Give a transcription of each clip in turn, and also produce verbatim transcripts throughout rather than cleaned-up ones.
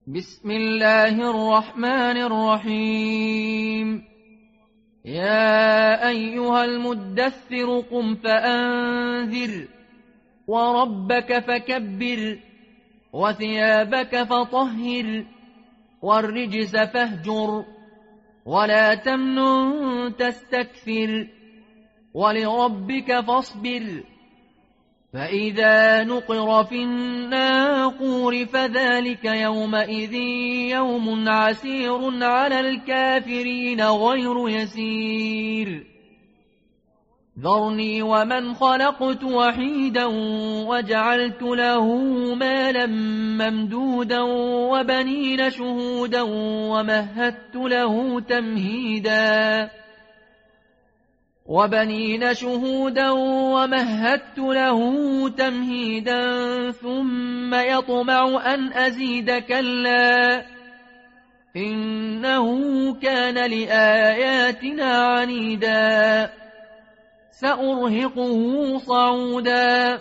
بسم الله الرحمن الرحيم. يا أيها المدثر قم فأنذر وربك فكبر وثيابك فطهر والرجس فاهجر ولا تمنن تستكثر ولربك فاصبر. فإذا نقر في الناقور فذلك يومئذ يوم عسير على الكافرين غير يسير. ذرني ومن خلقت وحيدا وجعلت له مالا ممدودا وبنين شهودا ومهدت له تمهيدا وبنين شهودا ومهدت له تمهيدا ثم يطمع أن أزيد كلا إنه كان لآياتنا عنيدا سأرهقه صعودا.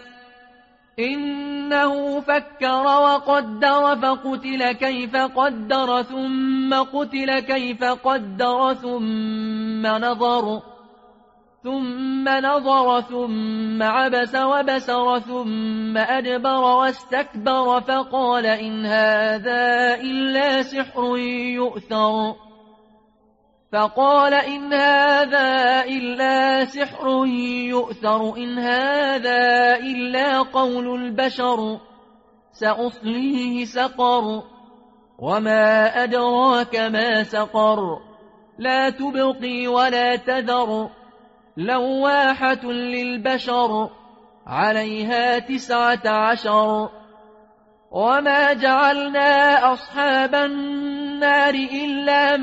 إنه فكر وقدر فقتل كيف قدر ثم قتل كيف قدر ثم نظر ثم نظر ثم عبس وبسر ثم أدبر واستكبر فقال إن هذا إلا سحر يؤثر فقال إن هذا إلا سحر يؤثر إن هذا إلا قول البشر سأصليه سقر وما أدراك ما سقر لا تبقي ولا تذر لواحة للبشر عليها تسعة عشر. وما جعلنا أصحاب النار إلا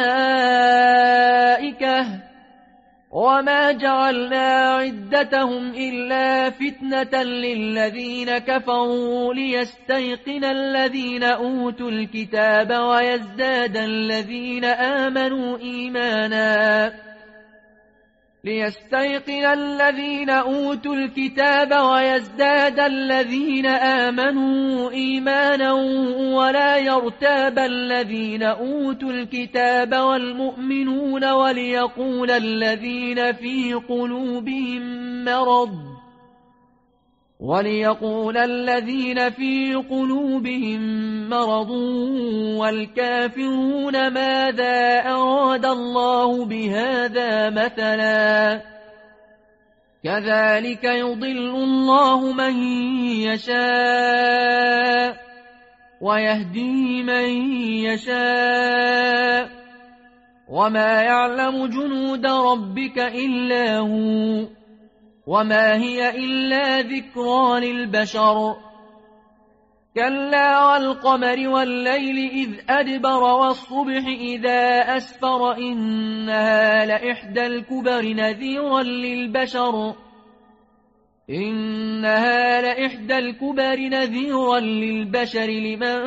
ملائكة وما جعلنا عدتهم إلا فتنة للذين كفروا ليستيقن الذين أوتوا الكتاب ويزداد الذين آمنوا إيمانا ليستيقن الذين أوتوا الكتاب ويزداد الذين آمنوا إيمانا ولا يرتاب الذين أوتوا الكتاب والمؤمنون وليقول الذين في قلوبهم مرض وليقول الذين في قلوبهم مرض والكافرون ماذا أراد الله بهذا مثلا كذلك يضل الله من يشاء ويهدي من يشاء وما يعلم جنود ربك إلا هو وما هي إلا ذكرى للبشر. كلا والقمر والليل إذ أدبر والصبح إذا أسفر إنها لإحدى الكبر نذيرا للبشر إنها لإحدى الكبر نذيرا للبشر لمن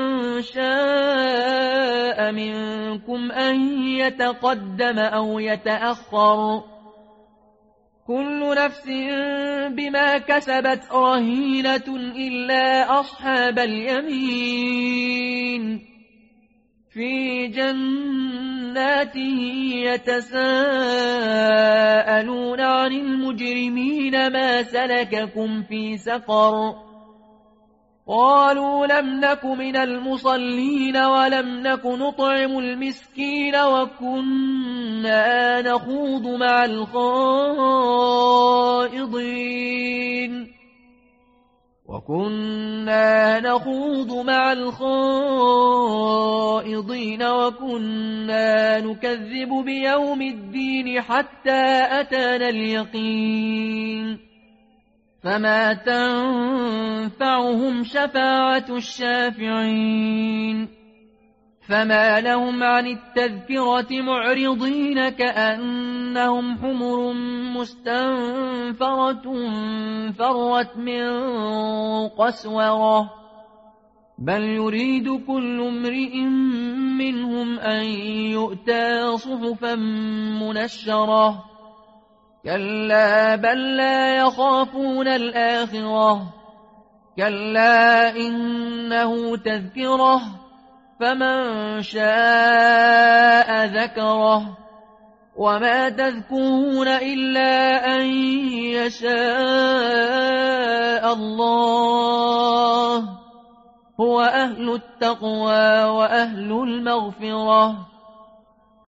شاء منكم أن يتقدم أو يتأخر كل نفس بما كسبت رهينة إلا أصحاب اليمين في جنات يتساءلون عن المجرمين ما سلككم في سقر قالوا لم نك من المصلين ولم نك نطعم المسكين وكنا نخوض مع الخائضين وكنا نخوض مع الخائضين وكنا نكذب بيوم الدين حتى أتانا اليقين فما تنفعهم شفاعة الشافعين. فما لهم عن التذكرة معرضين كأنهم حمر مستنفرة فرت من قسورة بل يريد كل امرئ منهم أن يؤتى صحفا منشرة كلا بل لا يخافون الآخرة كلا إنه تذكرة فمن شاء ذكره وما تذكرون إلا أن يشاء الله هو أهل التقوى وأهل المغفرة